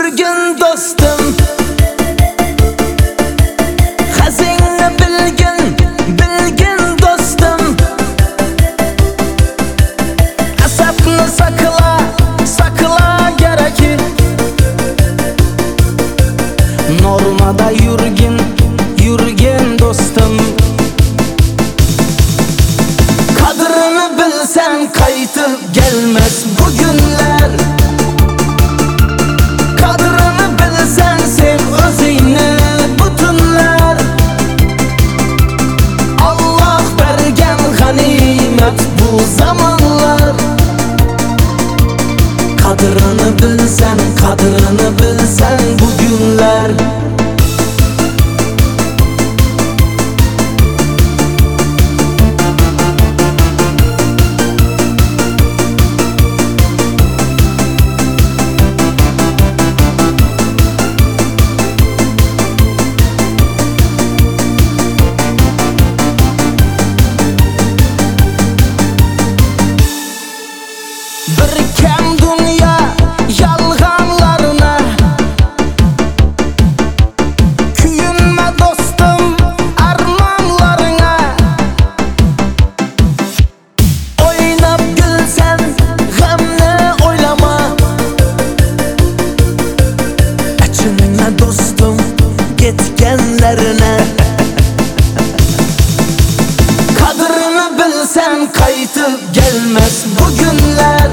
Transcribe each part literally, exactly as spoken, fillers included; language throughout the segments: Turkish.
Sürgün dostum, hazine bilgin, bilgin dostum. Asabını sakla, sakla gerekir. Normada yürgin, yürgin dostum. Kadrini bilsen kaytıp gelmez bu günler. Kadrini bilsen sev özüni bütünler. Allah bergen ganimet bu zamanlar. Kadrini bilsen, kadrini bilsen bu günler. Bir kem dünya yalganlarına küyünme dostum armanlarına. Oynap gülsen gamni oylama. Açınma dostum gitgenlerine. Kadrini bilsen kaytıp gelmez bu günler.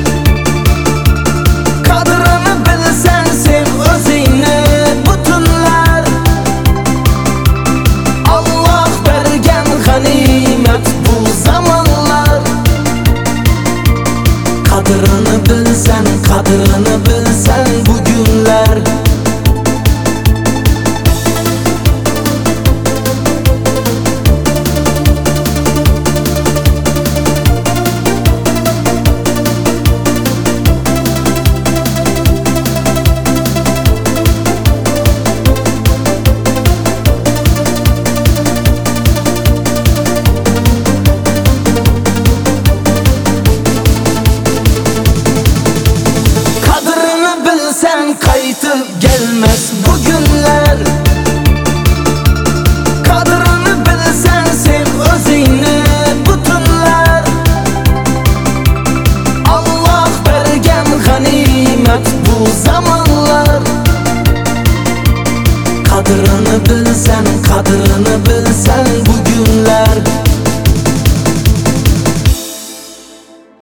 Kadrini bilsen sev özüni bütünler. Allah bergen ganimet bu zamanlar. Kadrini bilsen, kadrini bilsen bu günler. Sen kaytıp gelmez bu günler. Kadrini bilsen sev özüni bütünler. Allah bergen ganimet bu zamanlar. Kadrini bilsen, kadrini